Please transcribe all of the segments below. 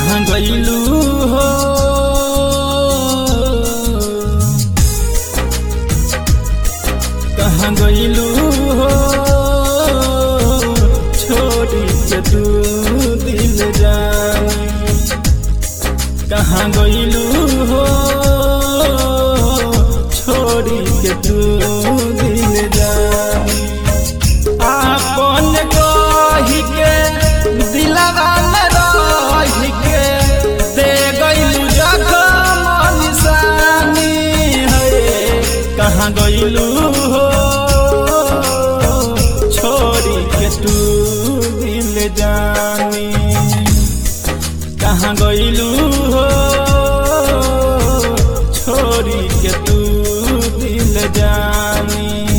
कहाँ गइलू हो कहाँ गइलू हो छोड़ी के तू दिल जानी कहाँ गइलू हो छोड़ी के तू दिल जानी आपन कही के दिलवा में रही के दे गइलू जखम निशानी है कहाँ गइलू हो छोड़ी के तू दिल जानी कहाँ गइलू हो छोड़ी के तू दिल जानी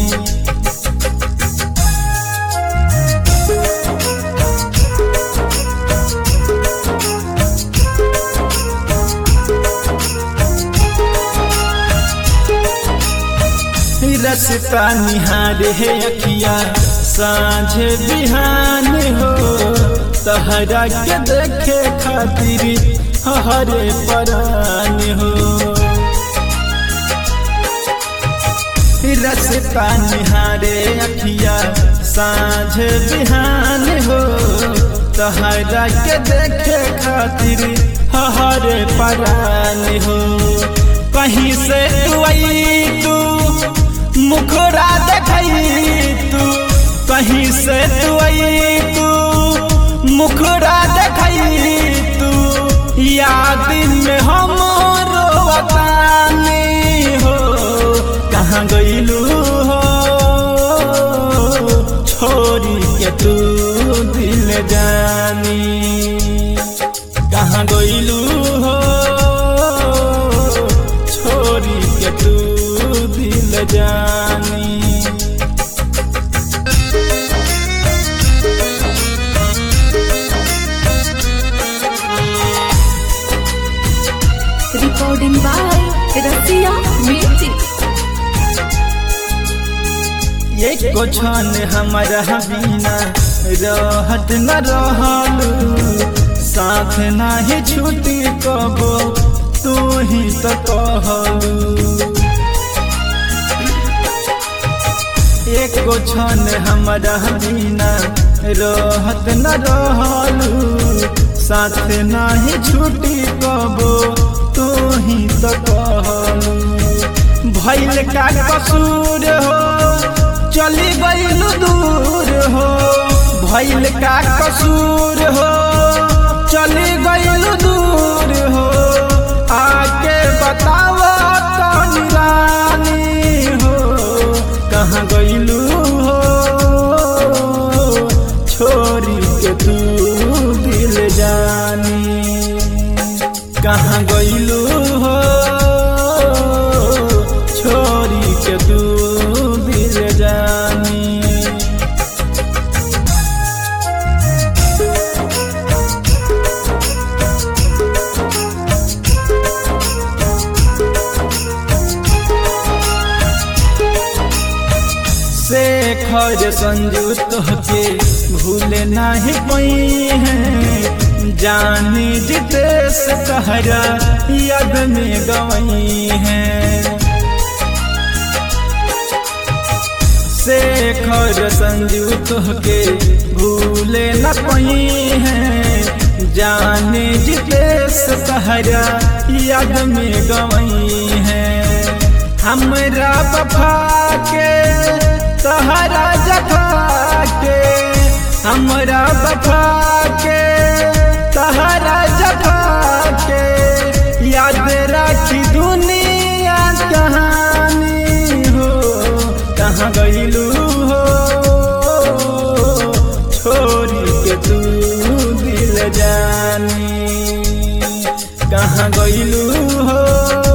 रस्ता निहारे है अखिया साँझ बिहान हो तहरा के देखे खातिर हरे परान हो रस्ता निहारे अखिया साँझ बिहान हो तहरा के देखे खातिर हरे परान हो कहीं से तू आई तू मुखरा देखई तू कहीं से तू आई तू मुखरा देखई तू याद में हम रोवतानी हो कहाँ गइलू हो छोड़ी के तू दिल जानी कहाँ गइलू हो छोड़ी के तू दिल जानी Recording by Rasiya Music. ये को छन हमारा बिना रहत न रहलू साथ नाही छूटी कबो तू ही तो कहलू एक को छन हमारा बिना रहत न रहलू साथ नाही छूटी कबो तू ही तो कहलू भइल का कसूर हो चली गइलू दूर हो भइल का कसूर हो चली गइलू दूर हो आके बताव तनी रानी हो कहाँ गइलू हो छोड़ी के तू दिल जानी कहाँ गइलू हो छोड़ी के तू दिल जानी शेखर संजू तोहके भूले नाही पई है जानी जितेश तहरा याद में गवई है शेखर संजू तोहके भूले न पई है जानी जितेश तहरा याद में गवई है हमरा वफा के तहरा जफा के हमरा वफा के तहरा जफा के याद राखी दुनिया कहानी हो कहाँ गइलू हो छोड़ी के तू दिल जानी कहाँ गइलू हो